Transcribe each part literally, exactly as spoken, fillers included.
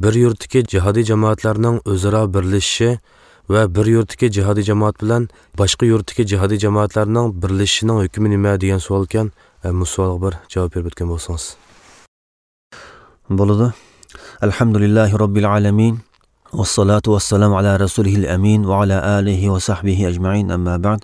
bir yurtdagi jihodiy jamoatlarning o'zaro birlashishi va bir yurtdagi jihodiy jamoat bilan boshqa yurtdagi jihodiy jamoatlarning birlashishining hukmi nima degan savol ekan. Bu savolga bir javob berib o'tgan bo'lsangiz. Bo'ladi. Alhamdulillahi robbil alamin. Vassalatu vassalamu ala rasulihil amin va ala alihi va sahbihi ajma'in. Amma ba'd.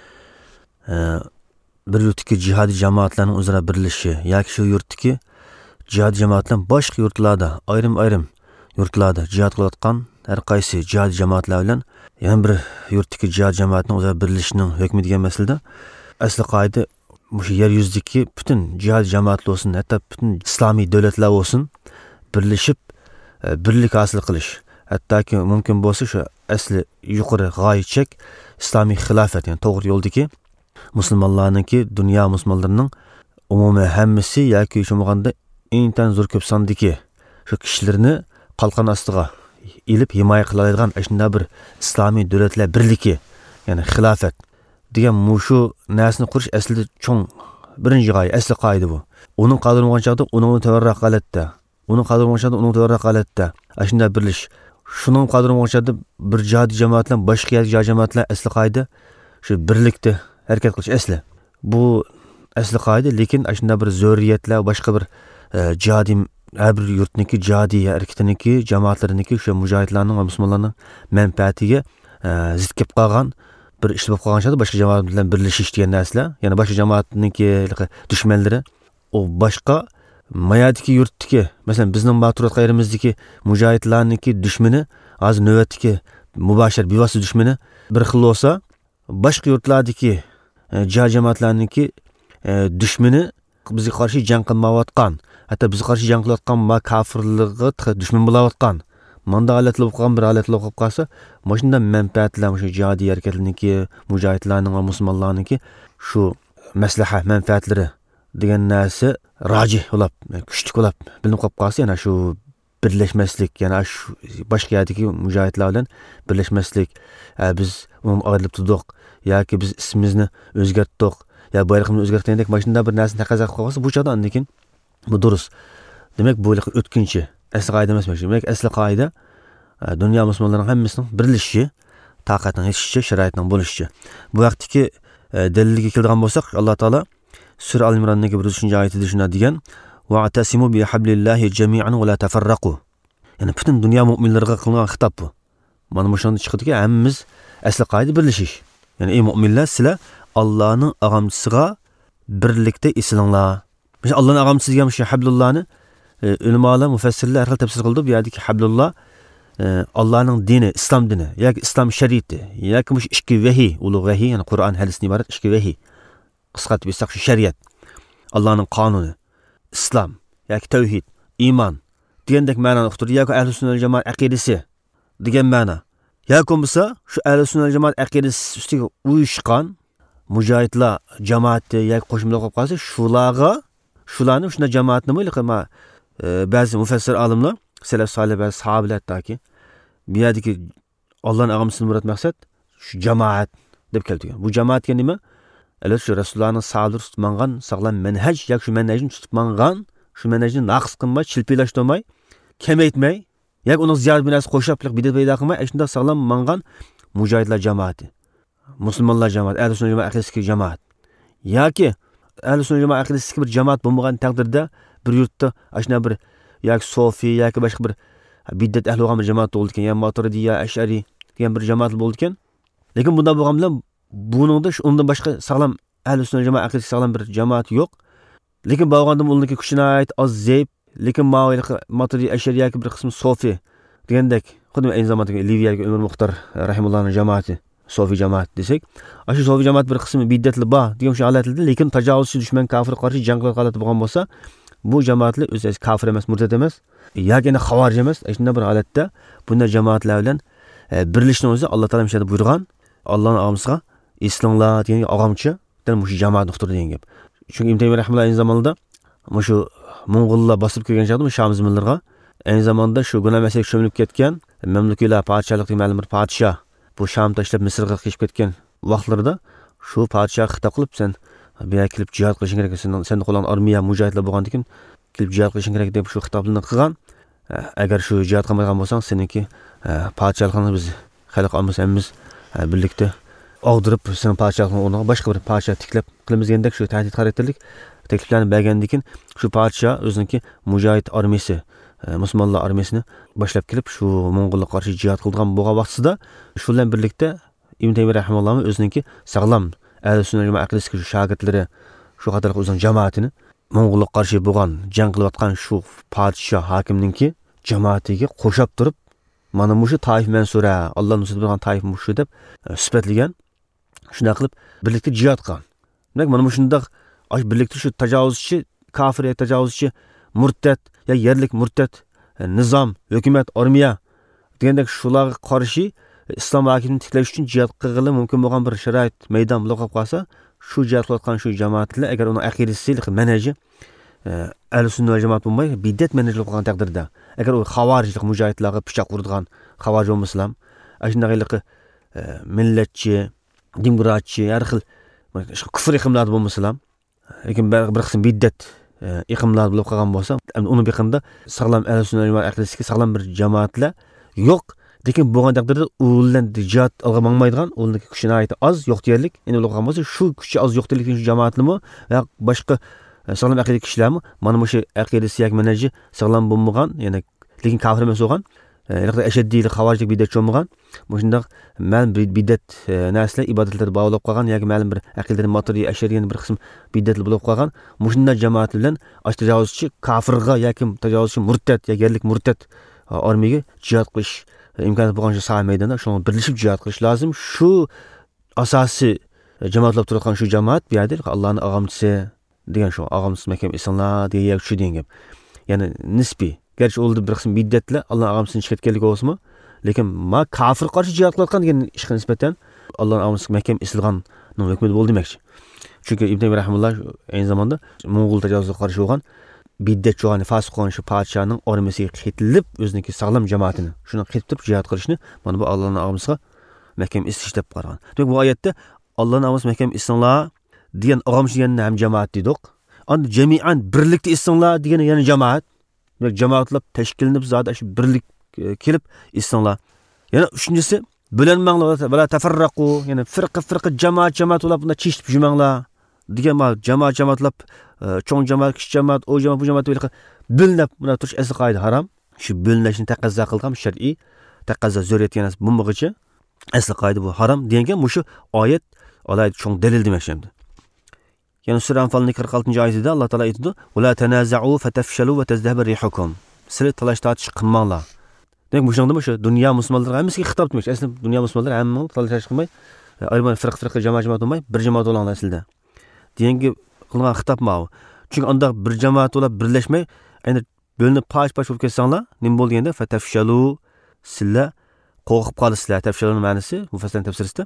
Bir yurtdagi jihodiy jamoatlarning o'zaro birlashishi yoki shu yurtdagi jihodiy jamoatlar boshqa yurtlarda ayrim-ayrim yurtlarda jihad qilayotgan har qaysi jihodiy jamoatlar bilan yana bir yurtdagi jihodiy jamoatning o'zaro birlashishining hukmi degan masalada asli qoida bu yer yuzidagi butun jihodiy jamoatlar bo'lsin, hatto butun islomiy davlatlar bo'lsin, birlashib birlik hosil qilish. Hattoki mumkin bo'lsa shu asli yuqori g'oya chek islomiy xilofat, ya'ni to'g'ri yo'ldagi musulmonlarningki, dunyo musulmonlarining umumiy hammasi yoki shumaganda intan zo'r ko'p sondagi shu kishilarni qalqon ostiga ilib himoya qiladigan shunday bir islomiy davlatlar birligi, ya'ni xilofat degan mushu narsani qurish aslida cho'ng birinchi g'oya, asli qoida bu. Uning qadrini chaqda, uning to'g'riroq holatda, uning qadrini chaqda, uning to'g'riroq holatda shunday birlish. Shuning qadrini chaqda bir jihodiy jamoatlar, boshqa jihodiy jamoatlar asli qoida shu birlikda harakat qilish asli. Bu asli qoida, lekin shunday bir zo'riyatlar, boshqa bir jihodiy har bir yurtniki jihodiy harakatiniki, jamoatlariniki shu mujohidlarning va musulmonlarning manfaatiga zid kelib qolgan bir ish bo'lib qolgan shaxs boshqa jamoat bilan birlashish degan narsalar, ya'ni boshqa jamoatniki dushmanlari o boshqa mayadiki yurtdiki, masalan bizning ma'turiyat qayrimizdagi mujohidlarniki dushmani hozir navbatdagi mubashir bevosita dushmani bir xil bo'lsa, boshqa yurtlardagi jihad jamoatlarniki dushmani bizga qarshi jang qilmayotgan, hatto bizga qarshi jang qilayotgan ma kofirlarga dushman bo'layotgan manda holatlar bo'lib qolgan bir holatlar bo'lib qolsa, mashunda manfaatlar shu jihodiy harakatlarniki, mujohidlarning va musulmonlarniki shu maslahat manfaatlari degan narsa rojih bo'lib, kuchli bo'lib bilinib qolib qolsa, yana shu birlashmaslik, yana shu boshqa yerdagi mujohidlar bilan birlashmaslik, biz umum ayrılib turdik yoki biz ismimizni o'zgartdik ya bayrog'imizni o'zgartirdik, mashunda bir narsani taqozo qilib qolsa, bu chog'da lekin bu durust. Demak, bu o'tkinchi asli qoida emas. Demak, asli qoida dunyo musulmonlarining hammasining birlashishi, taqatning yetishishi, sharoitning bo'lishi. Bu vaqtdagi dalilga keladigan bo'lsak, Alloh taolo Sura Al-Imronning bir uchinchi oyatida shuna degan: "Wa'tasimu bi hablillahi jami'an wa la tafarraqu." Ya'ni butun dunyo mu'minlariga qilingan xitob bu. Mana bu shunda chiqadiki, hammamiz asli qoida birlashish. Ya'ni ey mu'minlar, sizlar Allohning ag'amchisiga birlikda islinglar. Mesela Allah'ın ağamçısı degan shu hablullahni ulamolar, mufassirlar har xil tafsir qildi. Bu yerdagi hablullah Allohning dini, islom dini yoki islom shariati yoki mush ikki vahiy, ulug' vahiy, ya'ni Qur'on, hadisdan iborat ikki vahiy. Qisqartib aytsak shu shariat, Allohning qonuni, islom yoki tavhid, iymon degandek ma'noni uqtirdi. Yoki ahlus sunna va jamoat aqidasi degan ma'no. Yoki bo'lsa shu ahlus sunna va jamoat aqidasi ustiga uyushgan mujohidlar jamoati yoki qo'shimlar qilib qolsa, shularga shularni shuna jamoatni bo'lma ba'zi mufassir olimlar, salaf solih va sahobalar taki bu yerdagi Allohning ag'amchisidan murod maqsad shu jamoat deb keltirgan. Bu jamoatga nima? Albatta shu Rasulullohning sa'dur tutmangan sog'lom manhaj yoki shu manhajni tutmangan, shu manhajni naqs qilmay, chilpilashtirmay, kamaytmay, yoki uni ziyorat bilan qo'shiblik bidat paydo qilmay, shunda sog'lom mangan mujohidlar jamoati, musulmonlar jamoat, ahlus sunna jamoat aqidasidagi jamoat yoki ahlus sunna jamoat aqidasidagi bir jamoat bo'lmagan taqdirda bir yurtda ashuna bir yoki sofi yoki boshqa bir biddat ahli bo'lgan bir jamoat bo'ldi ekan, ya Maturidiya, Ash'ari degan bir jamoat bo'ldi ekan. Lekin bunda bo'lgan bilan buningda undan boshqa sog'lom ahlus sunna jamoat aqidasi sog'lom bir jamoat yo'q. Lekin bo'lganda ularniki kuchinayt, az zeb, lekin Maturidi, Ash'ari yoki bir qismi sofi degandek, xuddi aynı zamanda Liviyaga Umar Muxtar rahimullohning jamoati, sofi jamoat desak, shu sofi jamoat bir qismi biddatli bor degan shu holatlarda, lekin tajovuzchi dushman kofir qarshi jang qilib qoladi bo'lgan bo'lsa, bu jamoatlar o'zi kofir emas, murtad emas, yoki xavarij emas, shunday bir holatda bunday jamoatlar bilan birlashishni o'zi Alloh taolo shunday buyurgan. Allohning ag'amchisiga islomlar degan ag'amchi dan shu jamoat nuqtir degan gap. Chunki Ibn Taymiyo rahimahulloh aynı zamanda shu Mo'ng'ullar bosib kelgan chog'da Sham zimminlarga aynı zamanda shu gunoh masalaga cho'milib ketgan mamlukatlar podshohlikning ma'lum bir podshoh bu Sham tashlab Misrga qochib ketgan vaqtlarda shu podshoh xitob qilib, sen bu yerga kelib jihad qilishing kerak, sen sen qo'lon armiya mujohidlar bo'lgandan keyin kelib jihad qilishing kerak deb shu xitoblarni qilgan. agar shu jihad qilmagan bo'lsang, seniki podshohligini biz xalq olmasa hammiz birlikda og'dirib, sening podshohliging o'rniga boshqa bir podshoh tiklab qilamiz degandek shu tahdid xarakterlik tekliflarni bergandan keyin shu podshoh o'ziniki mujohid armiyasi, musulmonlar armiyasini boshlab kelib shu Mo'ng'ullarga qarshi jihad qilgan bo'lgan vaqtida shu bilan birlikda Ibn Taymiyo rahimahulloh o'ziniki sog'lom ahli sunna jamoat aqidasiga shu shogirdlari shu qatorliq o'zining jamoatini Mo'ng'ullarga qarshi bo'lgan jang qilayotgan shu podshoh hokimninki jamoatiga qo'shab turib, mana mushu Toif Mansura, Alloh nusrat bergan Toif mushu deb sifatlagan. Shunday qilib birlikda jihad qilgan. Demak, mana shunday birlikda shu tajovuzchi, kofir, tajovuzchi, murtad, ya yerlik murtad, nizom, hukumat, armiya degandek shularga qarshi islom hokimini tiklash uchun jihad qilg'ili mumkin bo'lgan bir sharoit maydon bo'lib qolsa, shu jihad qilayotgan shu jamoatlar agar uning aqidasi, manhaji ahli sunna va jamoat bo'lmay, bid'at manhaj bo'lgan taqdirda, agar u xavorijlik mujohidlarga pichoq uradigan xavorij bo'lmasa, ashunaqaylik millatchi, demokratchi, har xil kufr iqimlari bo'lmasa, lekin bir qism bid'at iqimlar bo'lib qolgan bo'lsa, uni biqinda sog'lom ahli sunna va jamoat aqidasiga sog'lom bir jamoatlar yo'q. Lekin bo'lgan taqdirda ulardan jihad olga mangmaydigan, ularning kuchi nihoyatda oz, yo'q deyarlik. Endi ular bo'lsa, shu kuchi oz yo'q deyarlik shu jamoatlarmi va boshqa sog'lom aqida kishilarmi mana bu aqidasi yoki manhaji sog'lom bo'lmagan, ya'ni lekin kofir emas bo'lgan, ya'ni ashaddiylik, xavorijlik bid'at bo'lmagan, shundoq ma'lum bid'at narsalar ibodatlar bog'lab qolgan yoki ma'lum bir aqidaning matri ashariyan bir qism bid'atlar bo'lib qolgan, shunday jamoat bilan tajovuzchi kofirga yoki tajovuzchi murtad yoki yerlik murtad armiyaga jihad qilish imkoniyati bo'lgan shu saha maydonida shuni birlashib jihad qilish lozim. Shu asosiy jamoatlab turgan shu jamoat bu yerda Allohning og'amchisi degan shu og'amchisi mahkam esonlar degan shu degan gap. Ya'ni nisbiy. Gerçi oldu bir qism bid'atlar Allohning og'amchisini chiqarganligi bo'lsa-mu, lekin ma kofir qarshi jihad qilayotgan degan ishga nisbatan Allohning og'amchisi mahkam esilganning hukmi bo'ldi demoqchi. Chunki Ibn Taymiyo rahimahulloh aynı zamanda Mo'ng'ul tajovuzga qarshi bo'lgan bid'at jo'g'an fasiq qilgan shu podshohning armiyasiga qitilib o'ziniki sog'lom jamoatini shuni qilib jihad qilishni mana bu Allohning og'amchisiga mahkam esish deb qaragan. Demak bu oyatda Allohning og'amchisi mahkam esinglar degan og'amchi degan ham jamoat dedik. Endi jami'an birlikda esinglar degan yana jamoat. Demak jamoatlab tashkillanib zot shu birlik kelib esinglar. Yana uchinchisi bo'lanmanglar va tafarraqu, ya'ni firqa firqa jamoat jamoat ular bunda chishib yurmanglar degan ma jamoat jamoatlab cho'ng jamoat, kichik jamoat, o jamoat, bu jamoat bo'lib bo'linib buna turish asl qoida harom. Shu bo'linishni taqozo qilgan shar'iy taqozo zo'riyat yana bo'lmagicha asl qoida bu harom degan mushu oyat alaydi cho'ng dalil demoqchi endi. Yani Sura Anfalning qirq oltinchi oyatida Alloh taolo aytdi: "Va la tanaza'u fatafshalu va tazdahaba rihukum." Sizlar talash tortish qilmanglar. Demak, bu shunda shu dunyo musulmonlariga hammasiga xitob demoqchi. Aslida dunyo musulmonlari hamma talash qilmay, ayrimlar firq firqa jamoat jamoat bo'lmay, bir jamoat bo'linglar aslida. Deyangi qilgan xitob ma. Chunki unda bir jamoat bo'lib birlashmay, endi bo'linib pash-pash bo'lib ketsanglar, nima bo'ldi deganda fatafshalu, sizlar qo'rqib qolasizlar. Tafshaluning ma'nosi mufassal tafsirida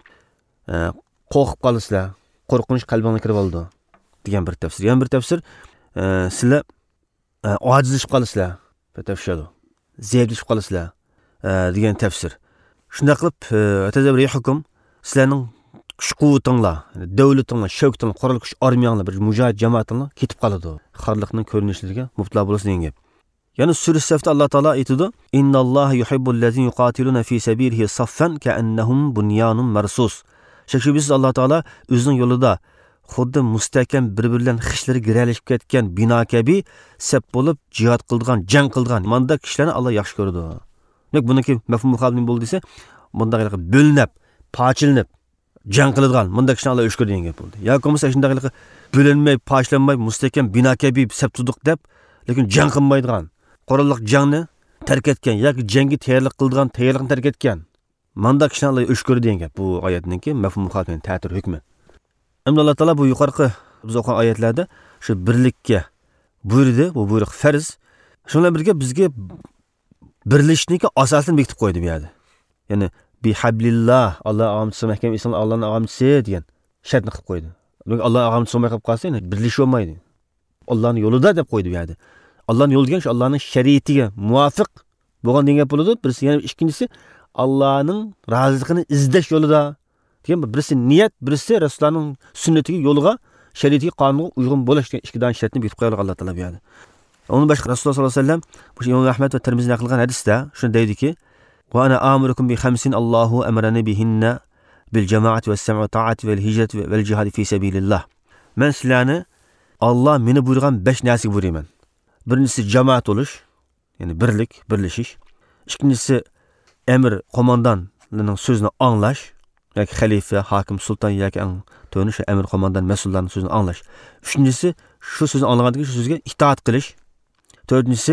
qo'rqib qolasizlar. Qo'rqinish qalbingizga kirib oldi degan bir tafsir. Yana bir tafsir sizlar ojizlashib qolasizlar. Fatafshalu. Zaiflashib qolasizlar degan tafsir. Shunday qilib atazabri hukm sizlarning kuch-quvvatinglar, davlatinglar, shavkatinglar, qurol kuch armiyanglar, bir mujohid jamoatinglar ketib qoladi. Xorliqning ko'rinishlariga mubtalo bo'lasiz degan gap. Yana Sura Safda Alloh taolo aytadi: "Innalloha yuhibbul ladzina yuqatiluna fi sabilihi saffan ka'annahum bunyanun marsus." Shekshibisiz Alloh taolo o'zining yo'lida xuddi mustahkam bir-birlan xishlari giralashib ketgan bino kabi sap bo'lib jihad qilgan, jang qilgan manda kishilarni Alloh yaxshi ko'radi. Demak, buniki mafhum muqobil bo'ldi desa, bunda bo'linib, pochilinib jang qiladigan munda kishilarni Alloh yaxshi ko'radi degan gap bo'ldi. Yoki bo'lmasa shunday bo'linmay, pochlanmay, mustahkam bino kabi sap tuduq deb, lekin jang qilmaydigan, qurolliq jangni tark etgan yoki jangga tayyorlik qiladigan, tayyorlikni tark etgan manda kishilarni Alloh yaxshi ko'radi degan gap. Bu oyatningki mafhum muqobil ta'tir hukmi. Endi Alloh taolo bu yuqorqi biz o'qigan oyatlarda shu birlikka buyurdi, bu buyruq farz. Shundan birga bizga birlishniki asosini bekitib qo'ydi bu yerda. Ya'ni bi hablillah, Alloh og'amchisi mahkam eson, Allohning og'amchisi degan shartni qilib qo'ydi. Demak, Alloh og'amchisi bo'lmay qolib qolsa, birlish bo'lmaydi. Allohning yo'lida deb qo'ydi bu yerda. Allohning yo'li degan shu Allohning shariatiga muvofiq bo'lgan degan bo'ladi. Birisi, yana ikkinchisi Allohning roziligini izlash yo'lida. Degan birisi niyat, birisi Rasulullohning sunnatiga, yo'liga, shariatiga, qonuniga uyg'un bo'lish degan ikki dan shartni bekitib qo'ygan Alloh taolo bu yerda. Onun başqa Rasululloh sollallohu alayhi vasallam bu İmam Ahmed va Tirmizi naql qilgan hadisda shuni deydiki: "Va ana amurukum bi khamsin Allohu amarani bihinna bil jamoati was sam'i ta'ati vel hijrati vel jihad fi sabilillah." Men sizlarni Alloh meni buyurgan besh narsaga buyurayman. Birinchisi jamoat bo'lish, ya'ni birlik, birlashish. Ikkinchisi emir qo'mondonning so'zini anglash, yoki xalifa, hokim, sulton yoki ang to'nish emir qo'mondon mas'ullarning so'zini anglash. Uchinchisi shu so'zni anglagandan keyin shu so'zga itoat qilish. To'rtinchisi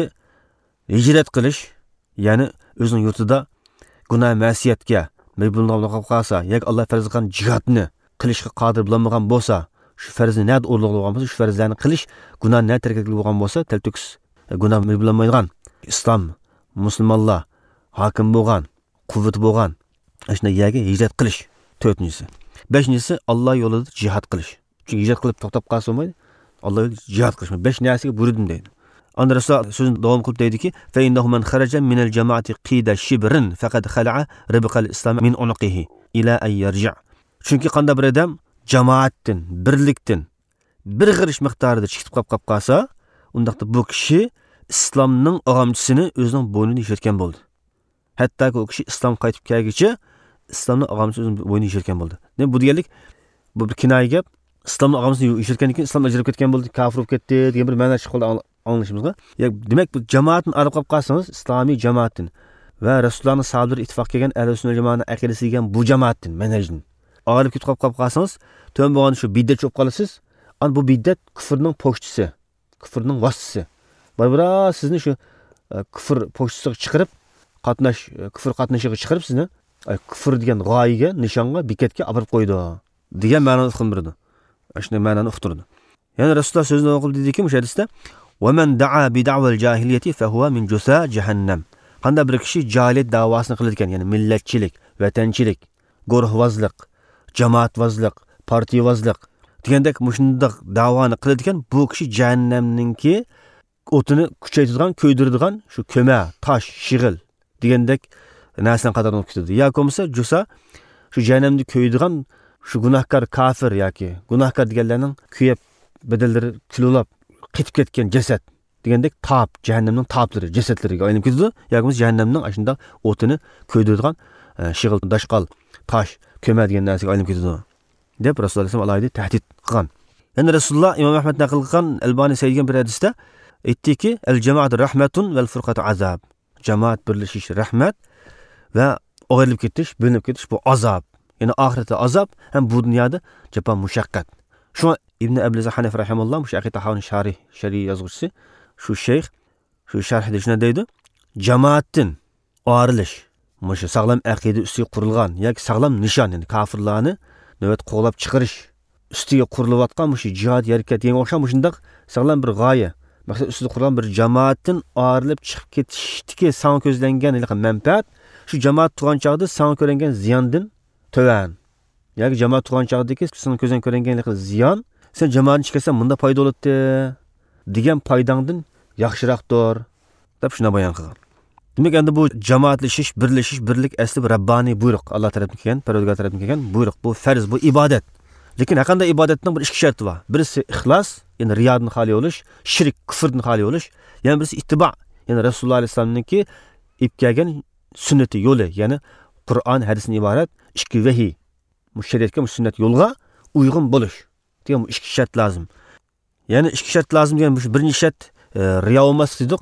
hijrat qilish, ya'ni o'zining yurtida gunoh ma'siyatga mabulg'am bo'lib qolsa, yoki Alloh farz qilgan jihodni qilishga qodir bo'lmagan bo'lsa, shu farzni nada o'rliq bo'lgan bo'lsa, shu farzlarni qilish, gunohni nada tark qilib bo'lgan bo'lsa, taltoks gunoh mabulg'amaydigan islom musulmonlar hokim bo'lgan, quvvat bo'lgan, shuna yerga hijrat qilish. To'rtinchisi. Beshinchisi Alloh yo'lida jihad qilish. Chunki hijrat qilib to'xtab qolsa bo'lmaydi. Alloh yo'lida jihad qilish. besh narsaga buyurdim deydi. Onda Rasululloh so'zini davom qilib deydiki: "Fa innahu man kharaja min al-jama'ati qida shibrin faqad khala'a ribqal islam min unqihi ila ay yarji'." Chunki qanday bir odam jamoatdan, birlikdan bir g'irish miqdorida chiqib qolib qolsa, undaqda bu kishi islomning og'amchisini o'zining bo'ynini yashirgan bo'ldi. Hatto u kishi islom qaytib kelguncha islomning og'amchisi o'zining bo'ynini yashirgan bo'ldi. Demak, bu deganlik bu bir kinoya gap. Islomning og'amchisini yashirgandan keyin islom ajrab ketgan bo'ldi, kafir bo'lib ketdi degan bir ma'no chiqib qoldi anglashimizga. Ya demak, bu jamoatni arab qolib qolsangiz, islomiy jamoatdan va Rasulullohning sahobalari ittifoq kelgan ahlus sunna jamoatning aqidasi degan bu jamoatdan, manhajdan olib ketib qolib qolsangiz, to'm bo'lgan shu biddat cho'p qolasiz. An bu biddat kufrning pochtisi, kufrning vositasi. Barbara sizni shu kufr pochtisiga chiqarib, qatnash kufr qatnashiga chiqarib sizni kufr degan g'oyaga, nishonga, bekatga olib qo'ydi degan ma'noni uqtirdi. Shunday ma'noni uqtirdi. Ya'ni Rasululloh so'zini o'qib dediki, bu hadisda: "Va man da'a bi da'val jahiliyati fa huwa min jusa jahannam." Qanday bir kishi jahiliyat da'vosini qilar ekan, ya'ni millatchilik, vatanchilik, guruhvozlik, jamoatvozlik, partiyavozlik degandek mushundaq da'voni qilar ekan, bu kishi jahannamningki o'tini kuchaytiradigan, ko'ydiradigan shu ko'ma, tosh, shig'il degandek narsadan qadar olib ketadi. Yoki bo'lmasa jusa shu jahannamni ko'ydiradigan shu gunohkor kafir yoki gunohkor deganlarning kuyib bedellari kululab ketib ketgan jasad degandek top, jahannamning toplari, jasadlariga aylanib ketadi. Yoki bo'lmasa jahannamning ashunda o'tini ko'ydiradigan shig'il, dashqal, tosh, ko'ma degan narsaga aylanib ketadi deb Rasululloh sollallohu alayhi vasallam tahdid qilgan. Endi Rasululloh Imom Ahmad naql qilgan Albani saydigan bir hadisda aytdiki: "El-jamoatu rahmatun vel furqatu azab." Jamoat birlashish rahmat va o'g'irlib ketish, bo'linib ketish bu azob. Ya'ni oxiratda azob, ham bu dunyoda jafo mushaqqat. Shu Ibn Abil Hanif rahimahulloh, shu aqida tahon sharih, shariy yozuvchisi, shu shayx shu sharhida shuna deydi: "Jamoatdan ayrilish, mushu sog'lom aqida ustiga qurilgan yoki sog'lom nishon, ya'ni kofirlarni navbat qo'g'lab chiqarish ustiga qurilayotgan mushu jihad harakat yangi o'xsham shundoq sog'lom bir g'oya, maqsad ustida qurilgan bir jamoatdan ayrılib chiqib ketishdiki sana ko'zlangan manfaat shu jamoat turgan chog'da sana ko'ringan ziyondan to'van. Yoki jamoat turgan chog'dagi sana ko'zdan ko'ringan ziyon sen jamoatni chiqarsan bunda foyda bo'ladi degan foydangdan yaxshiroqdir deb shuna bayon qilgan. Demak, endi bu jamoatlashish, birlashish, birlik asli Rabbaniy buyruq, Alloh tomonidan kelgan, Parvardigor tomonidan kelgan buyruq. Bu farz, bu ibodat. Lekin har qanday ibodatning bir ikki sharti bor. Birisi ixlos, ya'ni riyodan xoli bo'lish, shirk, kufrdan xoli bo'lish, yana birisi ittibo, ya'ni Rasululloh alayhi vasallamningki ib kelgan sunnati yo'li, ya'ni Qur'on, hadisdan iborat ikki vahiy, bu shariatga, bu sunnat yo'lga uyg'un bo'lish. degan bu ikki shart lozim. Ya'ni ikki shart lozim degan bu birinchi shart riyo olmaslik dedik.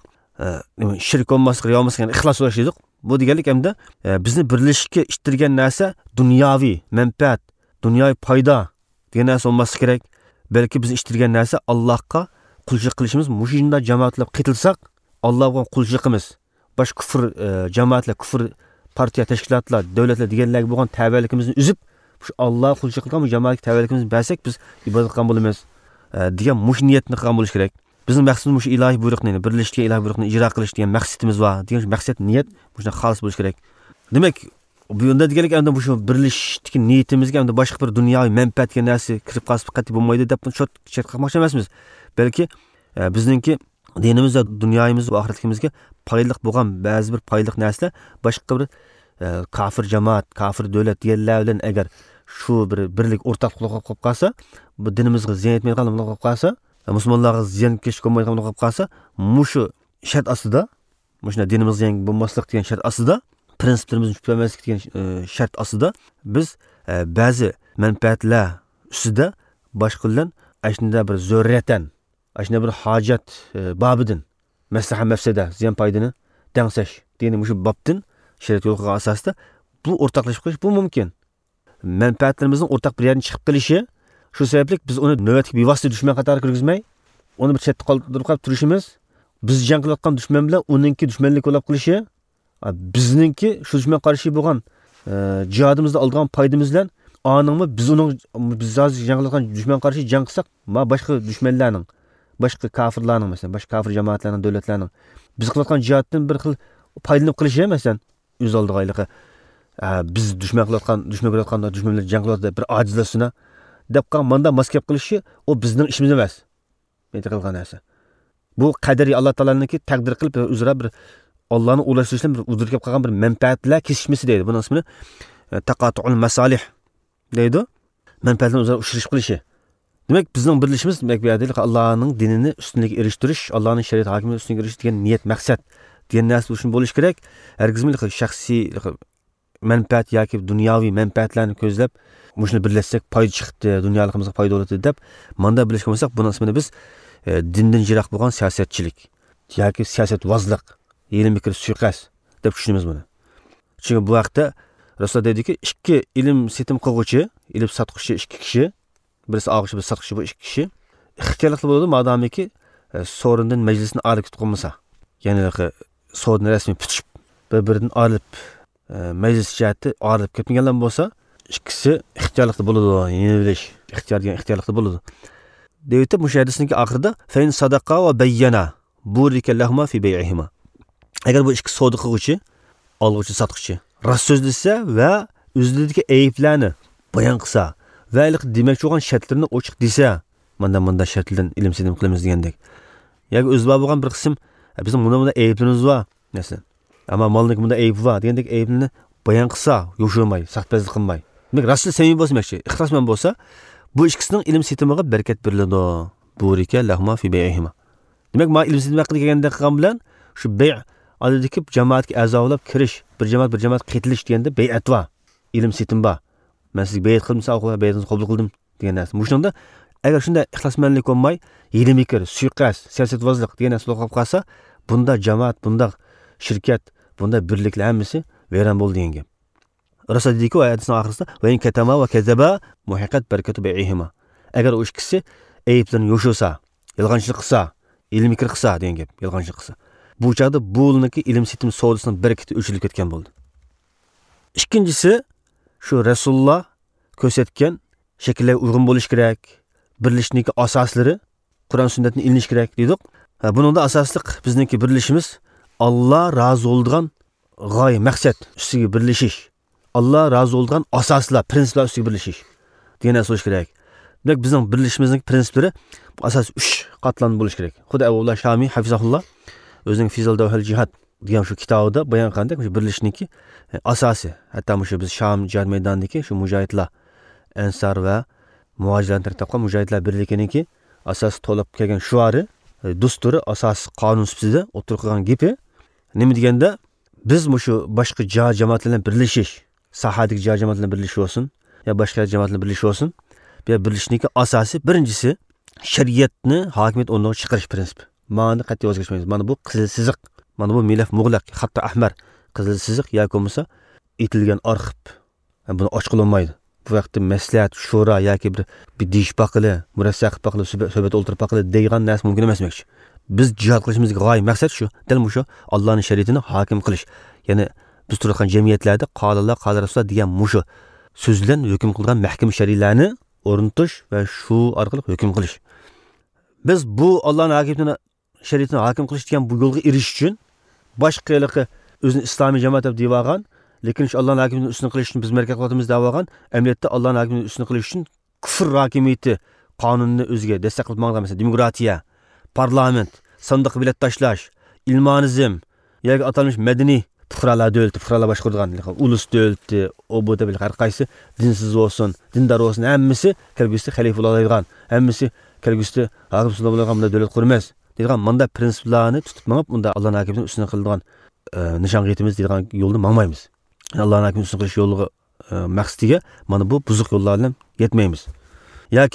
Shirk olmaslik, riyo olmaslik, ya'ni ixlos bo'lish dedik. Bu deganlik hamda bizni birlashishga ishtirgan narsa dunyoviy manfaat, dunyoviy foyda degan narsa olmaslik kerak. Balki bizni ishtirgan narsa Allohga qulchilik qilishimiz, mushunda jamoatlab qitilsak, Allohga qulchiligimiz. Bosh kufr jamoatlar, kufr partiya tashkilotlar, davlatlar deganlarga bo'lgan tabiatligimizni uzib, shu Alloh qulchilik qilgan bu jamoatga tabiatligimizni bersak, biz ibodat qilgan bo'lamiz degan mush niyatni qilgan bo'lish kerak. Bizning maqsadimiz mush ilohiy buyruqni, birlashishga ilohiy buyruqni ijro qilish degan maqsadimiz bor. Degan maqsad, niyat mushunday xolis bo'lish kerak. Demak, bu yonda deganlik endi bu shu birlashishdagi niyatimizga endi boshqa bir dunyoviy manfaatga narsa kirib qolsa qat'iy bo'lmaydi deb shot chet qilmoqchi emasmiz. Balki bizningki dinimizda, dunyoyimiz va oxiratimizga foydali bo'lgan ba'zi bir foydali narsalar boshqa bir kafir jamoat, kafir davlat deganlar bilan agar shu bir birlik o'rtaq qilib qolsa, bu dinimizga ziyon etmaydigan qilib qolsa, musulmonlarga ziyankesh bo'lmaydigan bo'lib qolsa, mushu shart ostida, mushuna dinimiz yangi bo'lmaslik degan shart ostida, prinsiplarimizni tushunmaslik degan shart ostida biz ba'zi manfaatlar ustida boshqalardan ashunda bir zo'riyatan, ashunda bir hojat bobidan maslahat mafsada ziyon foydani dangsash degan mushu bobdan shariat yo'l qo'ygan asosida bu o'rtoqlashib qilish bu mumkin. Manfaatlarimizning o'rtaq bir yerdan chiqib qilishi, shu sababli biz uni navbatga bevosita dushman qatoriga kirgizmay, uni bir chetda qoldirib qo'yib turishimiz, biz jang qilayotgan dushman bilan uningki dushmanlik bo'lib qilishi, bizningki shu dushman qarshi bo'lgan jihodimizda olgan foydamiz bilan aningmi biz uning biz hozir jang qilayotgan dushman qarshi jang qilsak, ma boshqa dushmanlarning, boshqa kofirlarning, masalan, boshqa kofir jamoatlarning, davlatlarning biz qilayotgan jihoddan bir xil foydalanib qilishi, masalan, o'z oldiga ayliqi biz dushman qilayotgan, dushman qilayotgan dushmanlar jang qilayotdi bir ojizlasini deb qolgan manda maskab qilishi o bizning ishimiz emas. Men qilgan narsa. Bu qadari Alloh taolaninki taqdir qilib o'zra bir Allohning ulashtirishdan bir uzr kelib qolgan bir manfaatlar kesishmasi deydi. Buning ismini taqatu'ul masalih deydi. Manfaatlar o'zra ushirish qilishi. Demak, bizning birlashimiz demak bu yerda Allohning dinini ustunlikka erishtirish, Allohning shariat hokimiyati ustunlikka erishish degan niyat, maqsad degan narsa uchun bo'lish kerak. Hargizmi shaxsiy manfaat yoki dunyoviy manfaatlarni ko'zlab mushuni birlashsak foyda chiqdi, dunyoligimizga foyda bo'ladi deb manda bilishga bo'lsak, buning ismini biz e, dindan jiroq bo'lgan siyosatchilik yoki siyosatvozlik, ilm fikr suiqasd deb tushunamiz buni. Chunki bu vaqtda Rasululloh dediki, ikki ilm setim qilguvchi, ilm sotquchi ikki kishi, birisi og'ushi, birisi sotquchi bu ikki kishi ixtiyorli bo'ladi, madomiki e, so'rindan majlisni olib ketib qolmasa. Ya'ni so'rni rasmiy pitishib, bir-biridan olib majlis jihatda olib ketmaganlar bo'lsa, ikkisi ixtiyorlikda bo'ladi, yenilish, ixtiyor degan ixtiyorlikda bo'ladi. Deydi bu hadisning oxirida fa in sadaqa va bayyana burika lahuma fi bay'ihima. Agar bu ikki savdo qiluvchi, oluvchi, sotuvchi rost so'zlasa va o'zidagi ayblarni bayon qilsa va demoqchi bo'lgan shartlarni ochiq desa, mana bunda shartlardan ilm sedim qilamiz degandek. Yoki o'zba bo'lgan bir qism bizning bunda bunda ayblarimiz bor, masalan. Ama malning bunda aybi bor degandek aybini bayon qilsa, yo'shilmay, saxtpazlik qilmay. Demak, rasul samimiy bo'lmoqchi, ixlosmand bo'lsa, bu ikkisining ilm setimiga barakat beriladi. Burika lahma fi bay'ihima. Demak, ma ilm setim haqida kelganda qilgan bilan shu bay' oldidagi jamoatga a'zolab kirish, bir jamoat bir jamoat qaytilish deganda bay'at va ilm setim bor. Men sizga bay'at qildim, savob bay'atni qabul qildim degan narsa. Bu shunda agar shunda ixlosmandlik bo'lmay, ilm fikr, suiqasd, siyosatvozlik degan narsa bo'lib qolsa, bunda jamoat, bunda shirkat, bunda birliklar hammasi vayron bo'ldi degan gap. Rasul deydi-ku oyatning oxirida va in katama va kazaba muhiqat barakatu bay'ihima. Agar u ikkisi ayblarni yo'shilsa, yolg'onchilik qilsa, ilm fikr qilsa degan gap, yolg'onchilik qilsa. Bu chaqda bu'lniki ilm setim savdosining barakati o'chilib ketgan bo'ldi. Ikkinchisi shu Rasululloh ko'rsatgan shakllarga uyg'un bo'lish kerak, birlashishning asoslari Qur'on sunnatni ilinish kerak dedik. Buningda asosliq bizningki birlashimiz Allah razı olduğun g'oya, maqsad ustiga birlashish. Allah razı olduğun asoslar, prinsiplar ustiga birlashish. Degan narsa bo'lish kerak. Demak, bizning birlashishimizning prinsiplari asos uch qatlam bo'lish kerak. Xudo Abdullah Shami hafizahulloh o'zining Fizal Davhal Jihad degan shu kitobida bayon qilgandek, shu birlashishningki asosi, hatto shu biz Sham jihad maydonidagi shu mujohidlar, ansar va muhojirlarning tartibqa mujohidlar birligininki asos to'lib kelgan shuari, dusturi, asos qonun sifatida o'tirgan gapi nima deganda, biz shu boshqa jihad jamoatlar bilan birlashish, sahadagi jihad jamoatlar bilan birlashish bo'lsin, yo boshqa jamoatlar bilan birlashish bo'lsin. Bu birlashishning asosi birinchisi shariatni hokimiyat o'rniga chiqarish prinsipi. Ma'ni qat'iy o'zgarishmaymiz. Mana bu qizil siziq, mana bu milaf mug'laq, hatto ahmar qizil siziq yoki bo'lmasa etilgan arxib. Buni ochib olmaydi. Bu vaqtda maslahat, shura yoki bir bir deyish baqili, murassaq baqili, suhbat o'ltirib baqili degan narsa mumkin emasmoqchi. Biz jihad qilishimizga g'oya maqsad shu, dal shu Allohning shariatini hokim qilish. Ya'ni biz turgan jamiyatlarda qolillar, qoli rasululloh degan mushu so'z bilan hukm qilgan mahkam shariatlarni o'rnatish va shu orqali hukm qilish. Biz bu Allohning hokimiyatini, shariatini hokim qilish degan bu yo'lga erishish uchun boshqalarga o'zini islomiy jamoat deb devagan, lekin shu Allohning hokimiyatini ustun qilishni biz markaz qilamiz devagan, amaliyotda Allohning hokimiyatini ustun qilish uchun kufr hokimiyati qonunni o'ziga desteklayib maqdan, masalan, demokratiya, parlament, sandiq bilet tashlash, ilmonizm yoki atalmış madaniy fuqarolar davlati, fuqarolar boshqaradigan ulus davlati, obo deb har qaysi dinsiz bo'lsin, dindor bo'lsin, hammasi kelgusi xalifa bo'ladigan, hammasi kelgusida haqib Musulmon bo'lgan bunda davlat qurmas deydigan manda prinsiplarni tutib mangib bunda Allohning hakimining ustun qiladigan nishon qiytimiz deydigan yo'lni mangmaymiz. Allohning hakimining ustun qilish yo'liga maqsadiga mana bu buzuq yo'llar bilan yetmaymiz. Yoki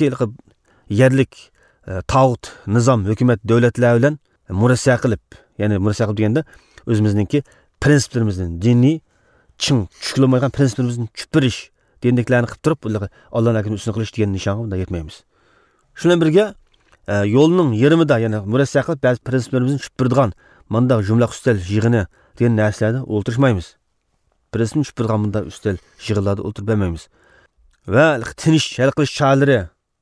yerlik tağut, nizam, hukumat davlatlar bilan murassa qilib, ya'ni murassa qilib deganda o'zimizningki prinsiplarimizni, diniy ching tushunilmaydigan prinsiplarimizni tushirish dendiklarni qilib turib, Allohning hakimining ustun qilish degan nishonga bunda yetmaymiz. Shundan birga yo'lning yarmida, ya'ni murassa qilib ba'zi prinsiplarimizni tushiradigan manda jumla ustal yig'ini degan narsalarda o'ltirishmaymiz. Prinsipni tushiradigan munda ustal yig'inlarda o'ltirib bermaymiz. Va tinish hal qilish choralari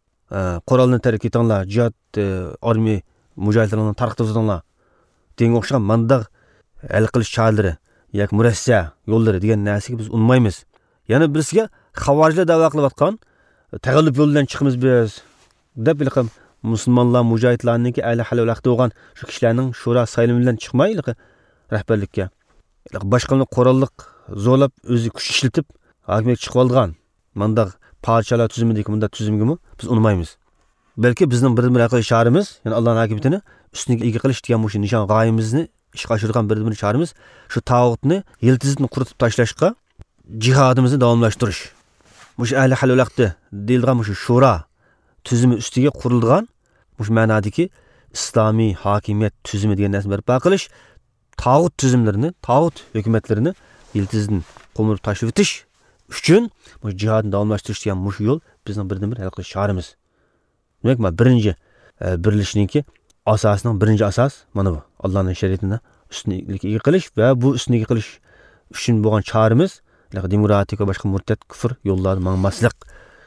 qurolni tark etinglar, jihad armiya mujohidlarini tarqatib o'tinglar degan o'xshagan manda hal qilish choralari yoki murassa yo'llari degan narsaga biz unmaymiz. Yana birisiga xavorijlar da'vo qilayotgan tag'allub yo'ldan chiqamiz biz deb bilqim musulmonlar mujohidlarniki ahli halol vaqti bo'lgan shu kishilarning shura saylimi bilan chiqmayli rahbarlikka boshqani qurolliq zo'lab o'zi kuch ishlatib hokimiyat chiqib olgan manda podsholar tuzumidagi bunda tuzumgimi biz unmaymiz. Balki bizning bir-bir aqliy sharimiz, ya'ni Allohning hakimiyatini ustiga ega qilish degan bu nishon g'oyamizni ishga oshirgan bir-bir sharimiz shu tog'utni yiltizini quritib tashlashga jihodimizni davomlashtirish. Mush ahli halol vaqti deyilgan mush shura tuzumi ustiga qurilgan mush ma'nodagi islomiy hokimiyat tuzumi degan narsani barpo qilish, tog'ut tuzumlarini, tog'ut hukumatlarini yiltizdan qo'mirib tashlab o'tish uchun mush jihodni davomlashtirish degan mush yo'l bizning birdan-bir hal qilish sharimiz. Demak, mana birinchi birlashishninki asosining birinchi asos mana bu. Allohning shariatini ustunlikka qilish va bu ustunlikka qilish uchun bo'lgan choramiz demokratik va boshqa murtad kufr yo'llarini mangmaslik,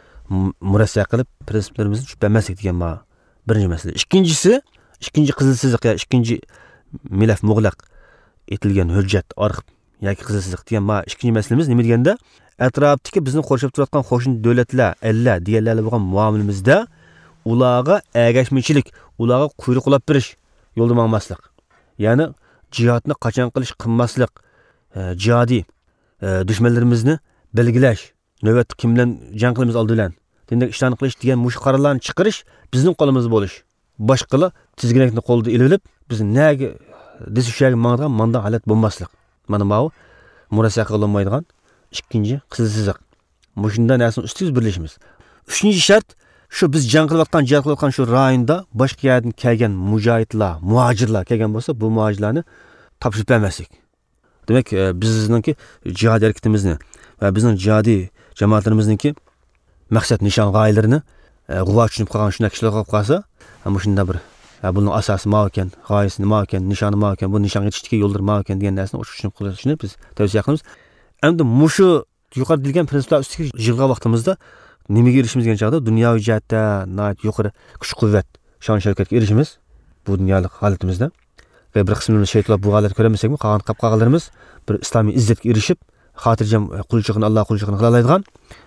murassa qilib prinsiplarimizni tushunmaslik degan ma birinchi masala. Ikkinchisi, ikkinchi qizilsizlik ya ikkinchi milaf mug'laq etilgan hujjat arxiv yoki qizilsizlik degan ma ikkinchi masalamiz nima deganda atrofdagi bizni qo'shib turadigan qo'shni davlatlar, alla deganlar bo'lgan muomalamizda ularga agashmichilik, ularga quyruq qilib berish yo'lda mangmaslik. Ya'ni jihodni qachon qilish qilmaslik, jihodiy dushmanlarimizni belgilash, navbatda kim bilan jang qilamiz oldi bilan dendek ishlarni qilish degan mush qarorlarni chiqarish bizning qo'limizda bo'lish. Boshqalar tizginakni qo'lda ilib, biz nega desishaga mangdigan manda holat bo'lmaslik. Mana bu murassa qilinmaydigan ikkinchi qizilsizlik. Mushunda narsani ustiz birlashimiz. Uchinchi shart shu biz jang qilayotgan, jihad qilayotgan shu rayonda boshqa yerdan kelgan mujohidlar, muhojirlar kelgan bo'lsa, bu muhojirlarni topshirib bermaslik. Demak, bizningki jihad harakatimizni va bizning jihodiy jamoatlarimizningki maqsad nishon g'oyalarini g'uva tushunib qolgan shunday kishilar qolib qolsa, mana shunda bir buning asosi nima ekan, g'oyasi nima ekan, nishoni nima ekan, bu nishonga yetishdagi yo'llar nima ekan degan narsani tushunib qolishni biz tavsiya qilamiz. Endi mushu yuqori deyilgan prinsiplar ustiga yig'ilgan vaqtimizda nimaga erishimiz degan chog'da dunyoviy jihatda nihoyat yuqori kuch-quvvat, shon-shavkatga erishimiz bu dunyolik holatimizda. Ve bir qismimiz shaytonlar bu holatni ko'rmasakmi, qolgan qapqalarimiz bir islomiy izzatga erishib, xotirjam qulchiqni Alloh qulchiqni qila oladigan,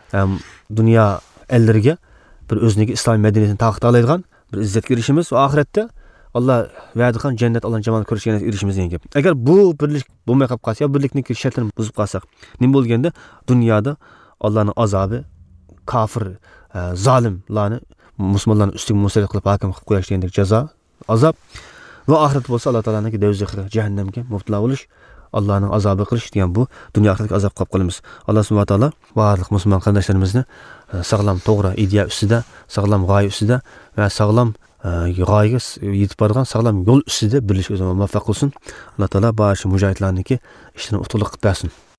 dunyo ellariga bir o'ziniki islomiy madaniyatini taqdim oladigan bir izzatga erishimiz va oxiratda Alloh va'da qilgan jannat, Allohning jamoatini ko'rishga erishimiz degan gap. Agar bu birlik bo'lmay qolib qolsa, birlikning shartlarini buzib qolsak, nima bo'lganda dunyoda Allohning azobi, kafir, zolimlarni musulmonlarning ustiga musallat qilib hokim qilib qo'yish degandek jazo, azob va oxirat bo'lsa Alloh taolaning do'zaxga, jahannamga mubtalo bo'lish, Allohning azobi qilish degan bu dunyo oxiratga azob qilib qolamiz. Alloh subhanahu va taolo barliq musulmon qarindoshlarimizni sog'lom, to'g'ri ideya ustida, sog'lom g'oya ustida va sog'lom g'oyaga yetib borgan sog'lom yo'l ustida birlashishga muvaffaq qilsin. Alloh taolo barcha mujohidlarniki ishlarini utuqli qilib bersin.